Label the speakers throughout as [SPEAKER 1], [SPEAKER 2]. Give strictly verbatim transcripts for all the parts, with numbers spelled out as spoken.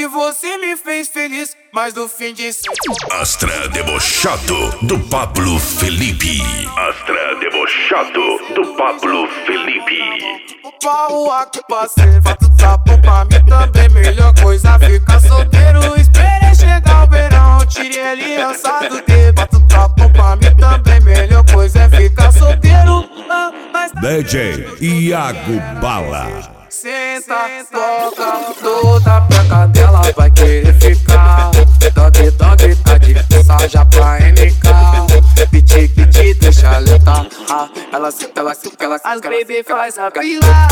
[SPEAKER 1] que você me fez feliz, mas no fim de semana.
[SPEAKER 2] Astra Debochado do Pablo Felipe. Astra Debochado do Pablo Felipe.
[SPEAKER 1] O pau aqui passei, fato sapo pra mim também. Melhor coisa ficar solteiro. Esperei chegar o verão, tirei aliança do dedo. Fato sapo pra mim também. Melhor coisa é ficar solteiro. Ah, mas
[SPEAKER 2] D J Iago Bala.
[SPEAKER 1] Senta, toca, toda peca dela vai querer ficar. Dog, dog, tá de saja pra M K. Piti, piti, deixa ela letar. Ah, ela senta, ela senta, ela senta. As baby faz a fila.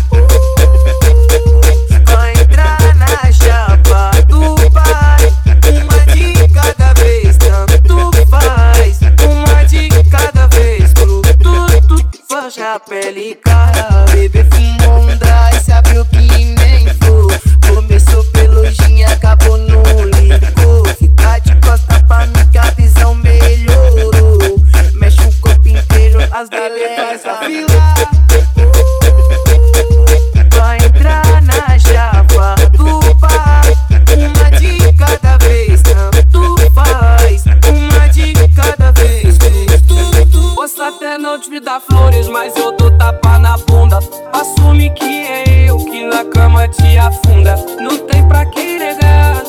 [SPEAKER 1] Vai entrar na chapa do pai. Uma de cada vez, tanto faz. Uma de cada vez, tudo, tudo. Fecha a pele, cara. Bebê fumou um dry, sabe o que nem for. Começou pelojinha, acabou no licor. Fica de costa pra mim que a visão melhorou. Mexe o corpo inteiro, as bebê faz a fila. Vai entrar na chapa do pai. Uma de cada vez, tanto faz. Uma de cada vez, tudo. Posso até não te dar flores, mas eu dou tapa na bunda. Assume que é eu que na cama te afunda. Não tem pra quem negar.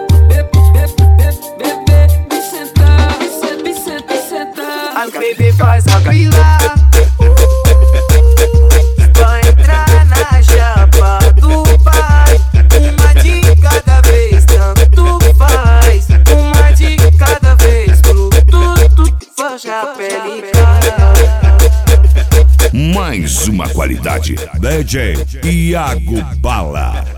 [SPEAKER 1] Bebê, me sentar, me senta, me sentar. As baby faz a fila. Vai entrar na chapa do pai. Uma de cada vez, tanto faz. Uma de cada vez, tudo, tudo. Fecha a pele, cara.
[SPEAKER 2] Mais uma qualidade. D J Iago Bala.